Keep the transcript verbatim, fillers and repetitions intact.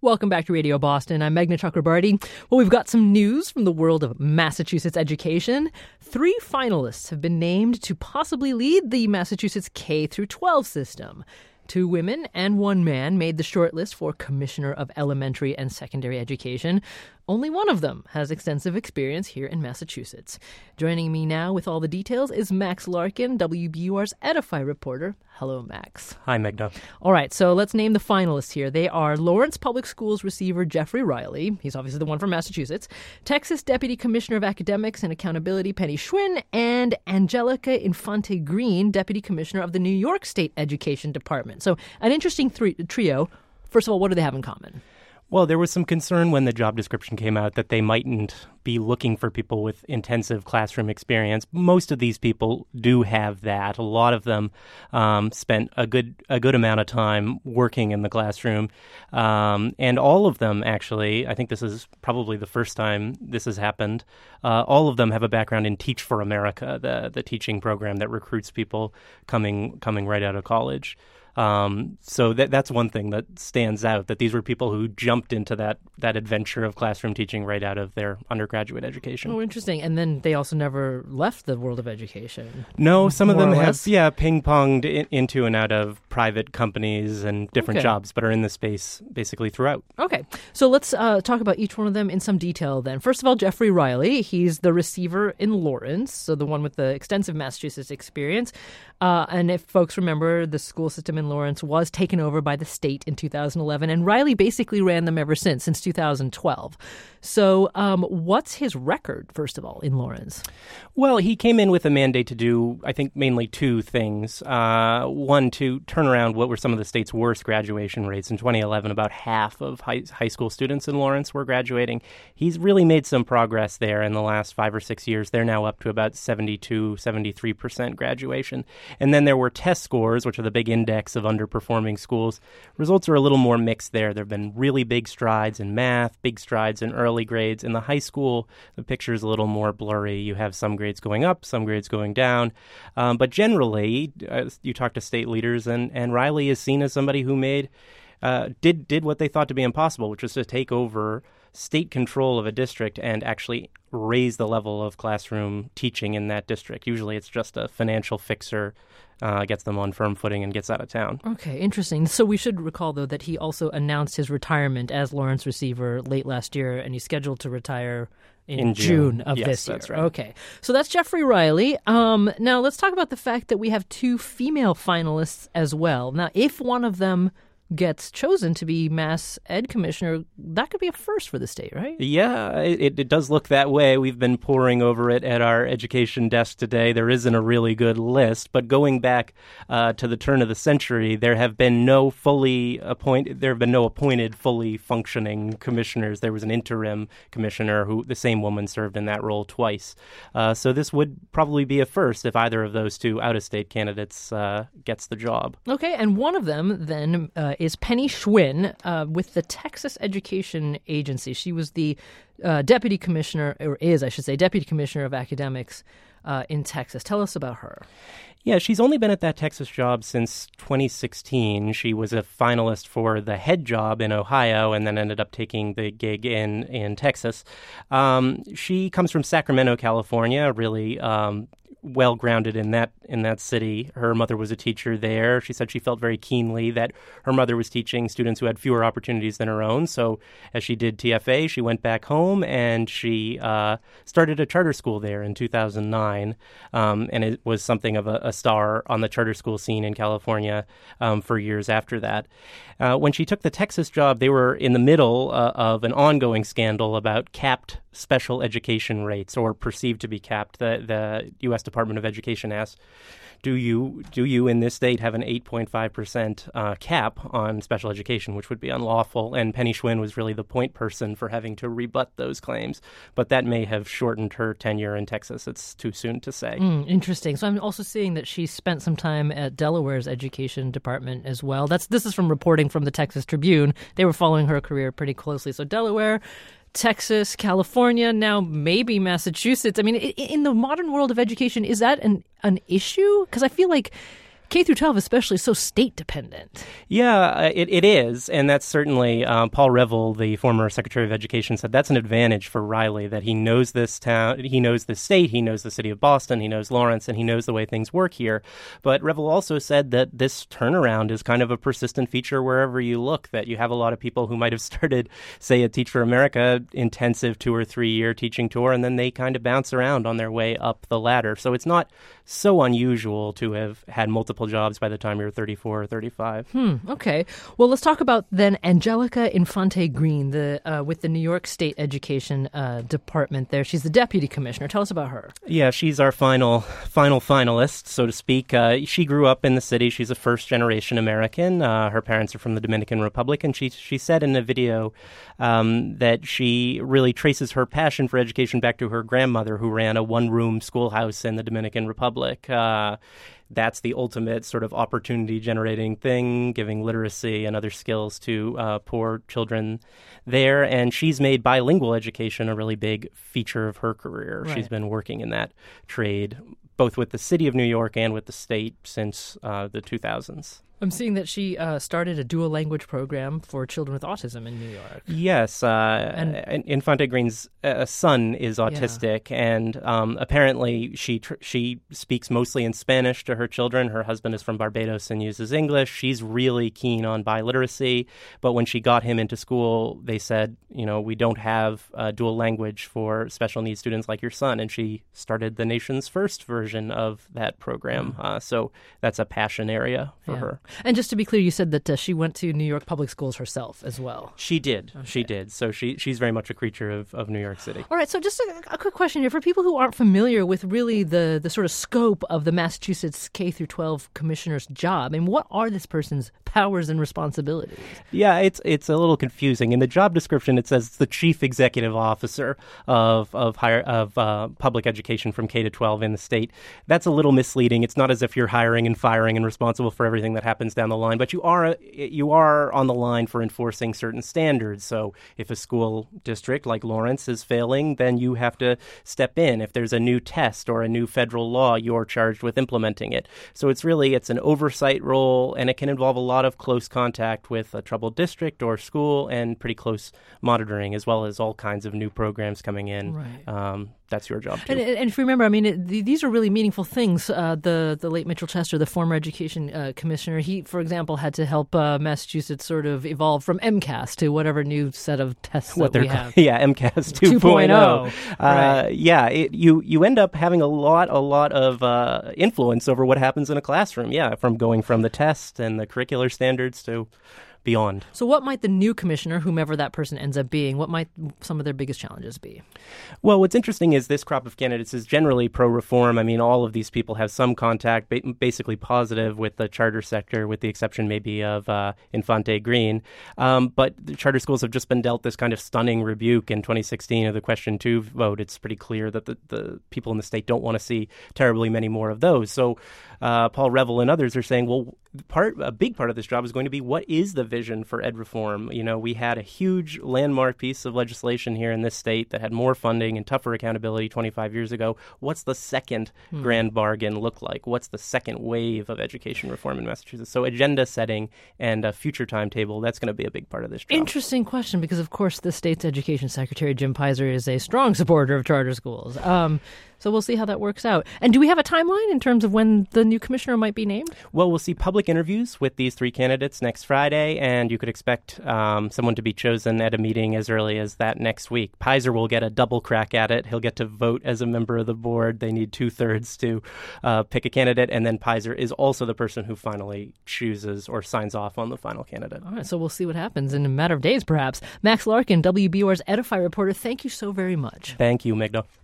Welcome back to Radio Boston. I'm Meghna Chakrabarti. Well, we've got some news from the world of Massachusetts education. Three finalists have been named to possibly lead the Massachusetts K through twelve system. Two women and one man made the shortlist for Commissioner of Elementary and Secondary Education. Only one of them has extensive experience here in Massachusetts. Joining me now with all the details is Max Larkin, W B U R's Edify reporter. Hello, Max. Hi, Meghna. All right, so let's name the finalists here. They are Lawrence Public Schools receiver Jeffrey Riley. He's obviously the one from Massachusetts. Texas Deputy Commissioner of Academics and Accountability Penny Schwinn, and Angelica Infante Green, Deputy Commissioner of the New York State Education Department. So an interesting three- trio. First of all, what do they have in common? Well, there was some concern when the job description came out that they mightn't be looking for people with intensive classroom experience. Most of these people do have that. A lot of them um, spent a good a good amount of time working in the classroom. Um, and all of them, actually, I think this is probably the first time this has happened, uh, all of them have a background in Teach for America, the, the teaching program that recruits people coming coming right out of college. Um, so that that's one thing that stands out, that these were people who jumped into that, that adventure of classroom teaching right out of their undergraduate education. Oh, interesting. And then they also never left the world of education. No, some of More them or have, less? yeah, ping-ponged in, into and out of private companies and different Okay. jobs, but are in the space basically throughout. Okay, so let's uh, talk about each one of them in some detail then. First of all, Jeffrey Riley. He's the receiver in Lawrence, so the one with the extensive Massachusetts experience. Uh, and if folks remember, the school system in Lawrence was taken over by the state in two thousand eleven, and Riley basically ran them ever since, since two thousand twelve. So um, what's his record, first of all, in Lawrence? Well, he came in with a mandate to do, I think, mainly two things. Uh, one, to turn around what were some of the state's worst graduation rates. In twenty eleven, about half of high, high school students in Lawrence were graduating. He's really made some progress there in the last five or six years. They're now up to about seventy-two, seventy-three percent graduation. And then there were test scores, which are the big index of underperforming schools. Results are a little more mixed there. There have been really big strides in math, big strides in early grades. In the high school, the picture is a little more blurry. You have some grades going up, some grades going down. Um, but generally, uh, you talk to state leaders, and, and Riley is seen as somebody who made uh, did did what they thought to be impossible, which was to take over state control of a district and actually raise the level of classroom teaching in that district. Usually it's just a financial fixer, uh, gets them on firm footing and gets out of town. Okay, interesting. So we should recall, though, that he also announced his retirement as Lawrence receiver late last year, and he's scheduled to retire in, In June. June. of Yes, this year. that's right. Okay, so that's Jeffrey Riley. Um, now let's talk about the fact that we have two female finalists as well. Now, if one of them gets chosen to be Mass Ed Commissioner, that could be a first for the state, right? Yeah, it, it does look that way. We've been poring over it at our education desk today. There isn't a really good list, but going back uh, to the turn of the century, there have been no fully appointed. There have been no appointed, fully functioning commissioners. There was an interim commissioner who the same woman served in that role twice. Uh, so this would probably be a first if either of those two out-of-state candidates uh, gets the job. Okay, and one of them then uh, is Penny Schwinn uh, with the Texas Education Agency. She was the uh, deputy commissioner, or is, I should say, deputy commissioner of academics uh, in Texas. Tell us about her. Yeah, she's only been at that Texas job since twenty sixteen. She was a finalist for the head job in Ohio and then ended up taking the gig in, in Texas. Um, she comes from Sacramento, California, really um, well-grounded in that in that city. Her mother was a teacher there. She said she felt very keenly that her mother was teaching students who had fewer opportunities than her own. So as she did T F A, she went back home and she uh, started a charter school there in two thousand nine. Um, and it was something of a, a star on the charter school scene in California um, for years after that. Uh, when she took the Texas job, they were in the middle uh, of an ongoing scandal about capped special education rates, or perceived to be capped. The, the U S Department of Education asked, do you do you in this state have an eight point five percent uh, cap on special education, which would be unlawful? And Penny Schwinn was really the point person for having to rebut those claims. But that may have shortened her tenure in Texas. It's too soon to say. Mm, interesting. So I'm also seeing that she spent some time at Delaware's education department as well. That's This is from reporting from the Texas Tribune. They were following her career pretty closely. So Delaware, Texas, California, now maybe Massachusetts. I mean, in the modern world of education, is that an, an issue? Because I feel like K through twelve especially is so state dependent. Yeah, it, it is. And that's certainly, um, Paul Reville, the former Secretary of Education, said that's an advantage for Riley, that he knows this town, he knows the state, he knows the city of Boston, he knows Lawrence, and he knows the way things work here. But Reville also said that this turnaround is kind of a persistent feature wherever you look, that you have a lot of people who might have started, say, a Teach for America intensive two or three year teaching tour, and then they kind of bounce around on their way up the ladder. So it's not so unusual to have had multiple jobs by the time you're thirty-four or thirty-five. Hmm, okay. Well, let's talk about then Angelica Infante Green, the uh, with the New York State Education uh, Department there. She's the deputy commissioner. Tell us about her. Yeah, she's our final final finalist, so to speak. Uh, she grew up in the city. She's a first-generation American. Uh, her parents are from the Dominican Republic, and she, she said in a video um, that she really traces her passion for education back to her grandmother, who ran a one-room schoolhouse in the Dominican Republic. Uh, that's the ultimate sort of opportunity-generating thing, giving literacy and other skills to uh, poor children there. And she's made bilingual education a really big feature of her career. Right. She's been working in that trade, both with the city of New York and with the state since uh, the two thousands. I'm seeing that she uh, started a dual language program for children with autism in New York. Yes, uh, and Infante Green's uh, son is autistic, yeah. and um, apparently she tr- she speaks mostly in Spanish to her children. Her husband is from Barbados and uses English. She's really keen on biliteracy, but when she got him into school, they said, you know, we don't have uh, dual language for special needs students like your son, and she started the nation's first version of that program. Mm. Uh, so that's a passion area for yeah. her. And just to be clear, you said that uh, she went to New York public schools herself as well. She did. Okay. She did. So she she's very much a creature of, of New York City. All right. So just a, a quick question here. For people who aren't familiar with really the, the sort of scope of the Massachusetts K through twelve commissioner's job, I mean, what are this person's powers and responsibilities? Yeah, it's it's a little confusing. In the job description, it says it's the chief executive officer of of higher of uh, public education from K to twelve in the state. That's a little misleading. It's not as if you're hiring and firing and responsible for everything that happens down the line, but you are you are on the line for enforcing certain standards. So if a school district like Lawrence is failing, then you have to step in. If there's a new test or a new federal law, you're charged with implementing it. So it's really it's an oversight role, and it can involve a lot of close contact with a troubled district or school and pretty close monitoring, as well as all kinds of new programs coming in. Right. Um, that's your job too. And, and if you remember, I mean, it, these are really meaningful things. Uh, the the late Mitchell Chester, the former education uh, commissioner, he, for example, had to help uh, Massachusetts sort of evolve from MCAS to whatever new set of tests what that they're we have. Yeah, MCAS two point oh. Uh, right. Yeah, it, you you end up having a lot a lot of uh, influence over what happens in a classroom. Yeah, from going from the test and the curricular standards to beyond. So what might the new commissioner, whomever that person ends up being, what might some of their biggest challenges be? Well, what's interesting is this crop of candidates is generally pro-reform. I mean, all of these people have some contact, ba- basically positive, with the charter sector, with the exception maybe of uh, Infante Green. Um, but the charter schools have just been dealt this kind of stunning rebuke in twenty sixteen of the Question two vote. It's pretty clear that the, the people in the state don't want to see terribly many more of those. So uh, Paul Reville and others are saying, well, part a big part of this job is going to be what is the vision for ed reform. You know, we had a huge landmark piece of legislation here in this state that had more funding and tougher accountability twenty-five years ago. What's the second hmm. grand bargain look like? What's the second wave of education reform in Massachusetts? So agenda setting and a future timetable, that's going to be a big part of this job. Interesting question, because, of course, the state's education secretary, Jim Pizer, is a strong supporter of charter schools. Um, so we'll see how that works out. And do we have a timeline in terms of when the new commissioner might be named? Well, we'll see public interviews with these three candidates next Friday, and you could expect um, someone to be chosen at a meeting as early as that next week. Pizer will get a double crack at it. He'll get to vote as a member of the board. They need two-thirds to uh, pick a candidate, and then Pizer is also the person who finally chooses or signs off on the final candidate. All right, so we'll see what happens in a matter of days, perhaps. Max Larkin, W B O R's Edify reporter, thank you so very much. Thank you, Megna.